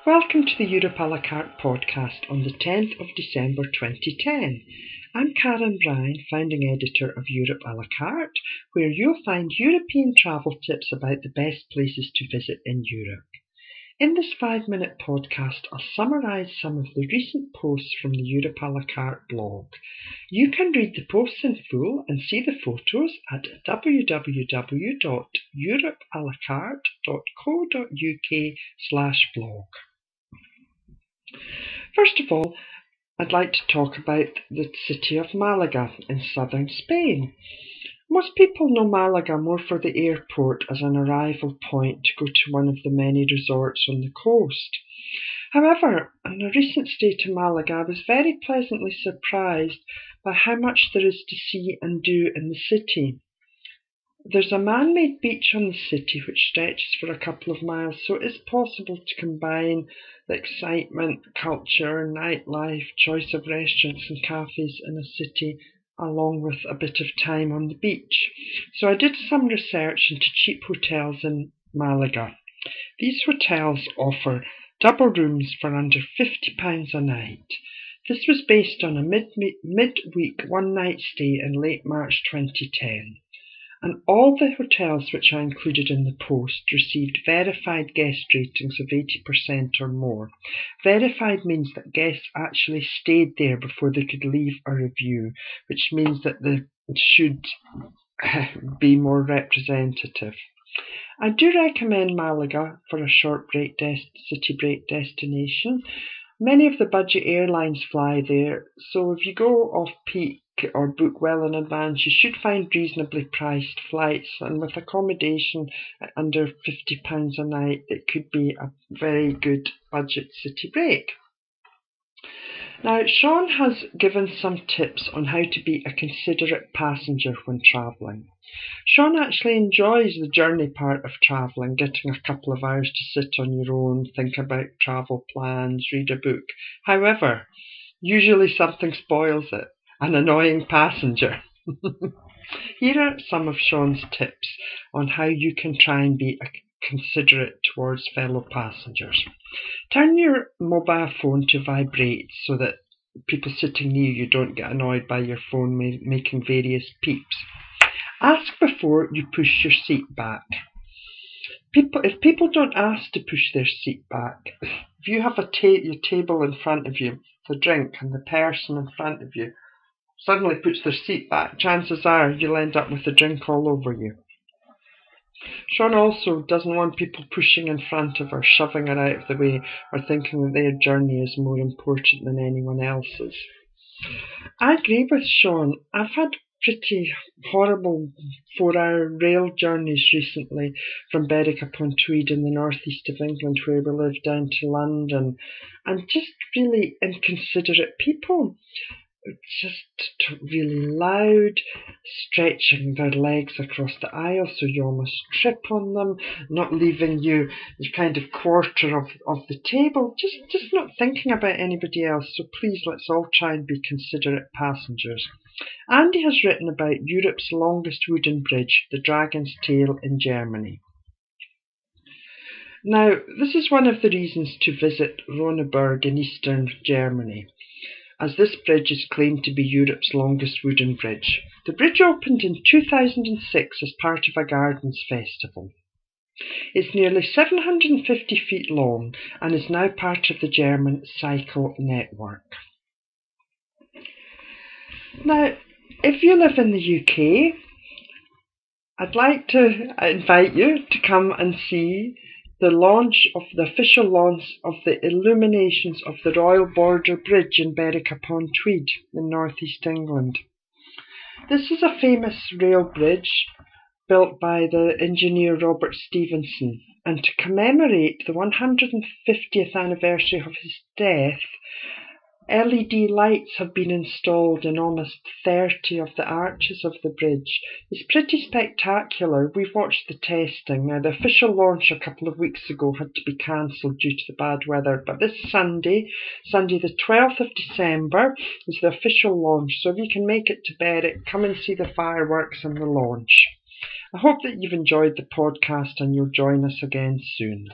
Welcome to the Europe à la carte podcast on the 10th of December 2010. I'm Karen Bryan, founding editor of Europe à la carte, where you'll find European travel tips about the best places to visit in Europe. In this 5-minute podcast, I'll summarise some of the recent posts from the Europe à la carte blog. You can read the posts in full and see the photos at www.europealacarte.co.uk/blog. First of all, I'd like to talk about the city of Malaga in southern Spain. Most people know Malaga more for the airport as an arrival point to go to one of the many resorts on the coast. However, on a recent stay to Malaga, I was very pleasantly surprised by how much there is to see and do in the city. There's a man-made beach on the city which stretches for a couple of miles, so it is possible to combine the excitement, culture, nightlife, choice of restaurants and cafes in a city along with a bit of time on the beach. So I did some research into cheap hotels in Malaga. These hotels offer double rooms for under £50 a night. This was based on a midweek one-night stay in late March 2010. And all the hotels which I included in the post received verified guest ratings of 80% or more. Verified means that guests actually stayed there before they could leave a review, which means that they should be more representative. I do recommend Malaga for a short city break destination. Many of the budget airlines fly there, so if you go off-peak or book well in advance, you should find reasonably priced flights, and with accommodation at under £50 a night, it could be a very good budget city break. Now, Sean has given some tips on how to be a considerate passenger when travelling. Sean actually enjoys the journey part of travelling, getting a couple of hours to sit on your own, think about travel plans, read a book. However, usually something spoils it. An annoying passenger. Here are some of Sean's tips on how you can try and be considerate towards fellow passengers. Turn your mobile phone to vibrate so that people sitting near you don't get annoyed by your phone making various peeps. Ask before you push your seat back. If people don't ask to push their seat back, if you have your table in front of you, the drink, and the person in front of you suddenly puts their seat back, chances are you'll end up with the drink all over you. Sean also doesn't want people pushing in front of her, shoving her out of the way, or thinking that their journey is more important than anyone else's. I agree with Sean. I've had pretty horrible 4-hour rail journeys recently from Berwick-upon-Tweed in the northeast of England, where we live, down to London, and just really inconsiderate people. Just really loud, stretching their legs across the aisle so you almost trip on them, not leaving you the kind of quarter of the table, just not thinking about anybody else. So please, let's all try and be considerate passengers. Andy has written about Europe's longest wooden bridge, the Dragon's Tail in Germany. Now, this is one of the reasons to visit Ronneburg in eastern Germany, as this bridge is claimed to be Europe's longest wooden bridge. The bridge opened in 2006 as part of a gardens festival. It's nearly 750 feet long and is now part of the German cycle network. Now, if you live in the UK, I'd like to invite you to come and see the official launch of the illuminations of the Royal Border Bridge in Berwick-upon-Tweed in northeast England. This is a famous rail bridge built by the engineer Robert Stevenson, and to commemorate the 150th anniversary of his death, LED lights have been installed in almost 30 of the arches of the bridge. It's pretty spectacular. We've watched the testing. Now, the official launch a couple of weeks ago had to be cancelled due to the bad weather, but this Sunday the 12th of December, is the official launch. So if you can make it to Berwick, come and see the fireworks and the launch. I hope that you've enjoyed the podcast and you'll join us again soon.